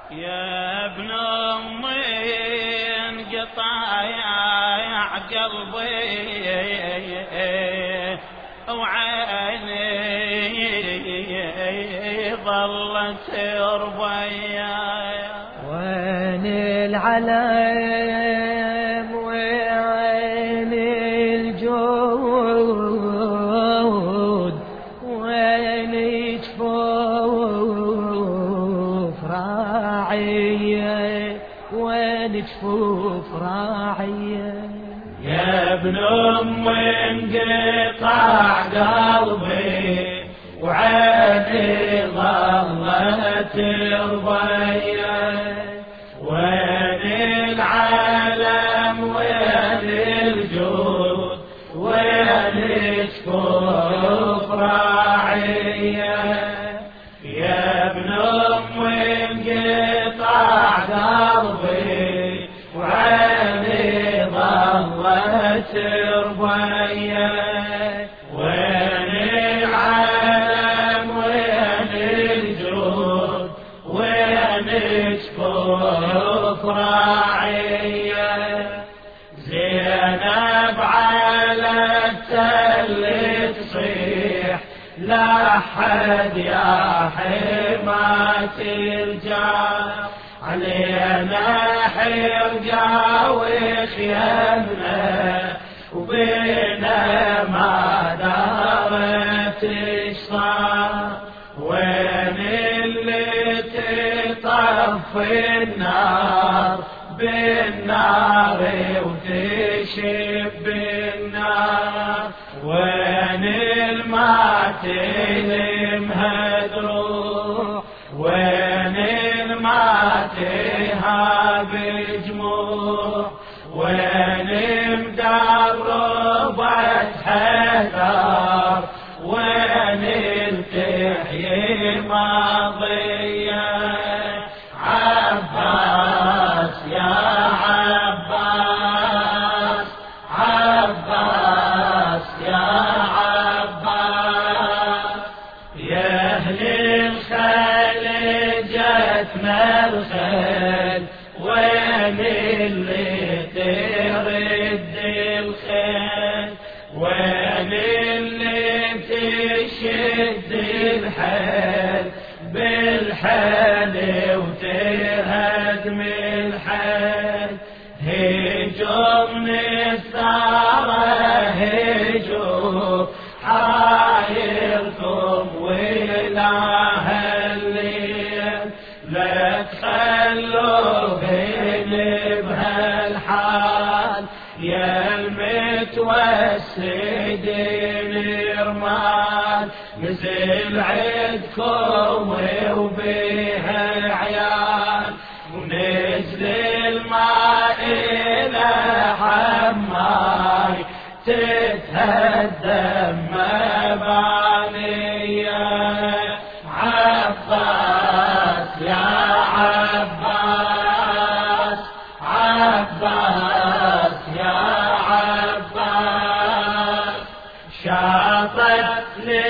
يا ابن أمي انقطع يا قلبي وعيني ظلت ربيا. وين العلم وين الجود وين جفوف راعية وين جفوف راعية. يا ابن أمي انقطع قلبي وعيني ظلت ربيا. وين العالم وين الجود وين جفوف راعية. يا ابن أمي انقطع قلبي وعيني ظلت ربيا. وين العالم وين الجود وين جفوف راعية. زينب على التل تصيح لا حد يا حماة الجار علينا حرقة وخيامنا وبينا ما دارت الشطار. وين اللي تطفي النار بالنار وتشب النار. وين الماتم هدروح وين الماتها بجموع. وين مدربت حذر وين التحيي ماضية. عباس يا عباس عباس يا عباس. يا أهل الخيل جتنا الخيل وين اللي ترد الخيل. وين اللي تشد الحيل بالحيل وتهدم الحيل. هجوم الثارة هجوم حايركم وإله الليل. لا تخلوهن بهالحال يا المتوسدين رمال. نزل عدكم وبيها العيال ونزل الماء إلى حماي تتهدم مبانية. عباس يا عباس عباس يا عباس. شاطت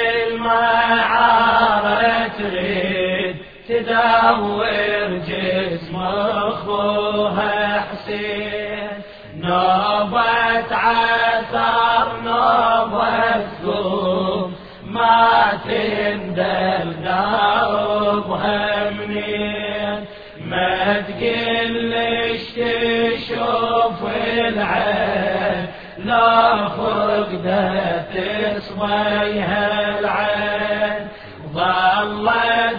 للمعارة تريد تدور جسم أخوها حسين. نوبة عثر نوبة قوم ما تندل دربها منين. ما تقلش تشوف العين لا فقدت تصبيها العين. ظلت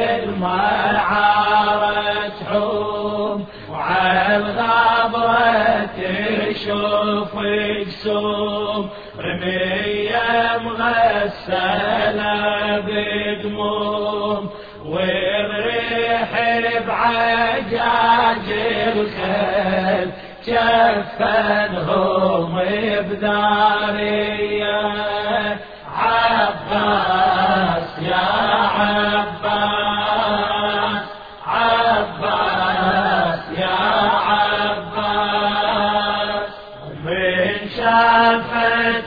بالمعارة تحوم وعالغابرة تشوف جسوم رمية مغسلة بدموم. والريح بعجاج الخيل جفنهم بدارية. عباس يا عباس عباس يا عباس. من شافت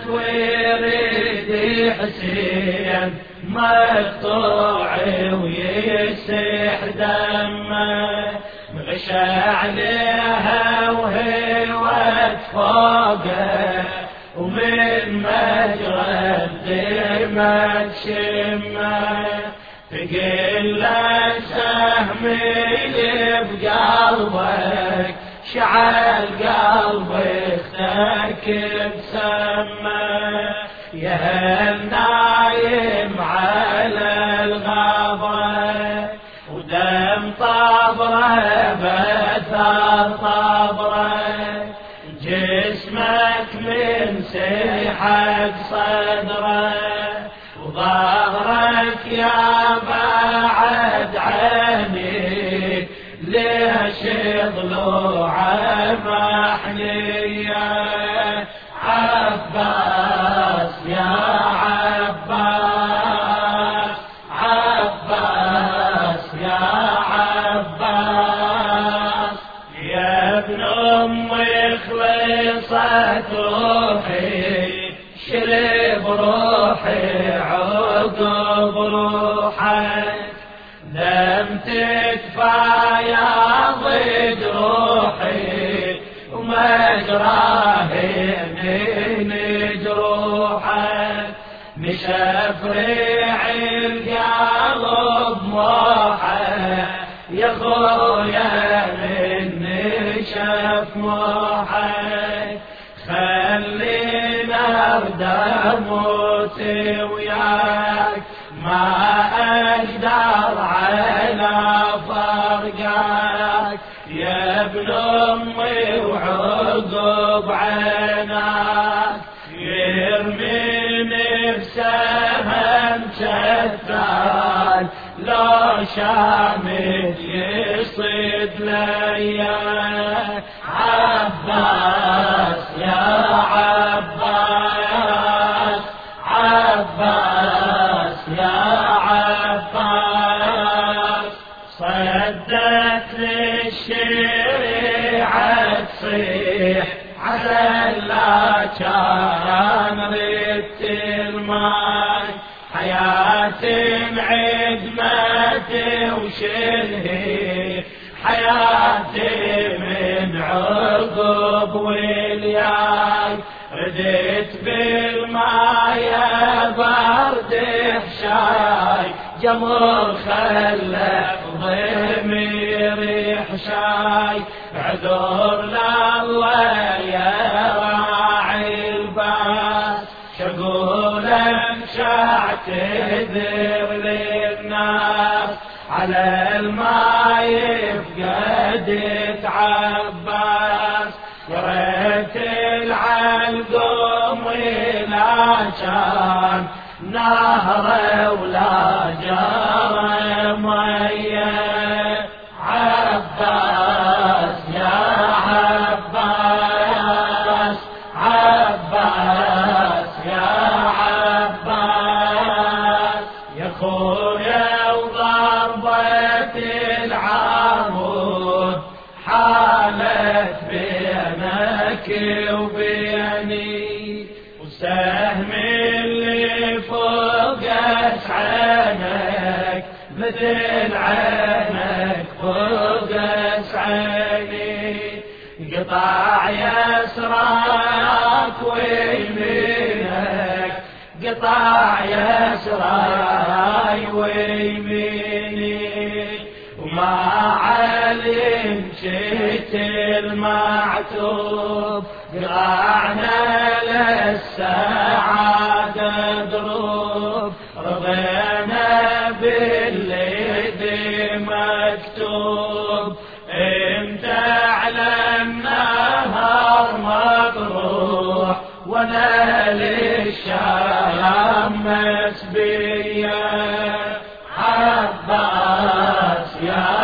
ورد حسين مقطوع ويسير يسيح دمه مغشى عليها وهوت فوقه ومن مجرى الدمى تشمه تقل له سهمي بقلبك شعل قلبي اختك بسمه يا هالنايم على الغابة ودم طبره بثر طبره جسمك من سيحك صدره وظهرك يا بعد عيني ليش ضلوعه محنية عباس يا عباس عباس يا عباس يا ابن أمي خلصت روحي شرب روحي عقب روحك لم تكفى يا ضد روحي ومجراه من جروحك مشفرع القلب موحه يا خويا من شف موحك خلينا ابدا موت وياك ما اقدر على فرقك يا ابن امي وعقب عينك يرمي نفسها مشتان لو شامت يصيد ليا عباس يا عباس عباس يا عباس صدت للشريعة تصيح عسى لا كان ريت الماي حياتي معدمتي وشلهي حياتي من عقب والياي رديت بالمايه برد حشاي جمر خلى ضميري حشاي عذر لله يا راعي الباس شقولك شاعتذر للناس على الماي فقدت عباس يا ريت العلقم ولا كان نهر ولا جرى ميه عباس يا عباس عباس يا عباس يا خويا وضربة العمود حالت بينك وبيني وسهم اللي فوق عينك مثل عينك فوق عيني قطع يسرك ويمينك قطع يسراي ويميني وما علم شئت المعتوب قرعنا للسعادة دروب رضينا باللي مكتوب انت على النهار مطروح وانا للشام مسبية عباس يا